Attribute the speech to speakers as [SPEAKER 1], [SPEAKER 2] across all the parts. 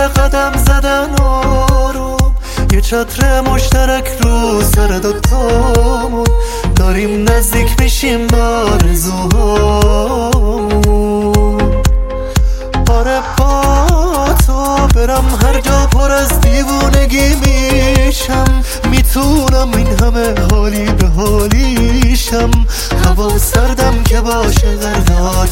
[SPEAKER 1] قدم زدن آروم، یه چتر مشترک رو سر دوتامون، داریم نزدیک میشیم به آرزوهامون. آره با تو برم هر جا پر از دیوونگی میشم، میتونم این همه حالی به حالیشم، هوا سردم که باشه غرق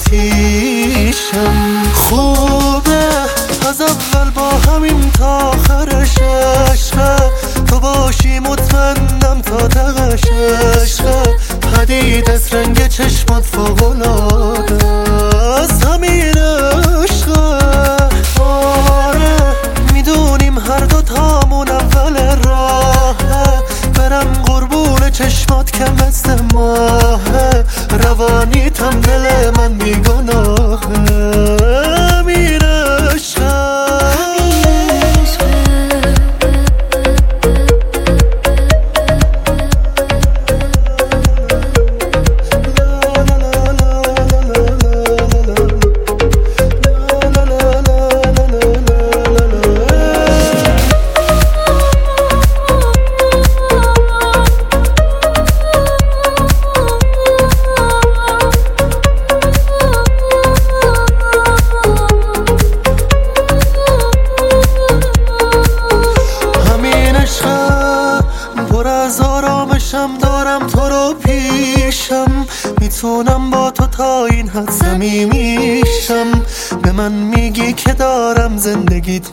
[SPEAKER 1] آتیشم. خوبه از اول با همین تا آخرش عشقه، تو باشی مطمئنم تا تقش عشقه، پدید از رنگ چشمات فوق‌العاده از همین عشقه. آره میدونیم هر دو تامون اول راهه، برم قربون چشمات که مثل ماهه، روانیتم دل من بیگناهه. امیر عشقه دارم تو رو پیشم، میتونم با تو تا این حد صمیمیشم، به من میگی که دارم زندگیت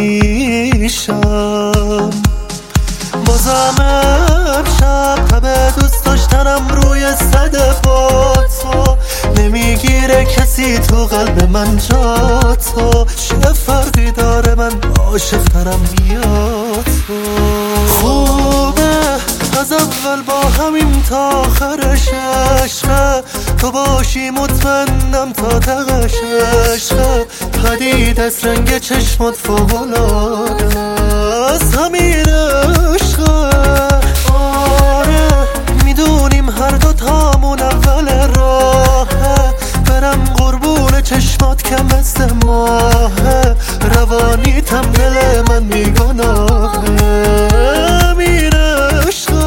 [SPEAKER 1] میشم. بازم امشب تب دوست داشتنم روی صد با تو، نمیگیره کسی تو قلب من جا تو، چه فرقی داره من عاشق ترم یا تو. خوبه از اول با همین تا آخرش عشقه، تو باشی مطمئنم تا تقش عشقه، پدید از رنگ چشمات فوق‌العاده از همین عشقه. آره میدونیم هر دو تامون اول راهه، برم قربون چشمات که مثل ماهه، روانیتم دل من بیگناهه. امیر عشقه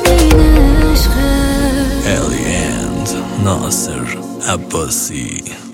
[SPEAKER 2] ناصر عباسی.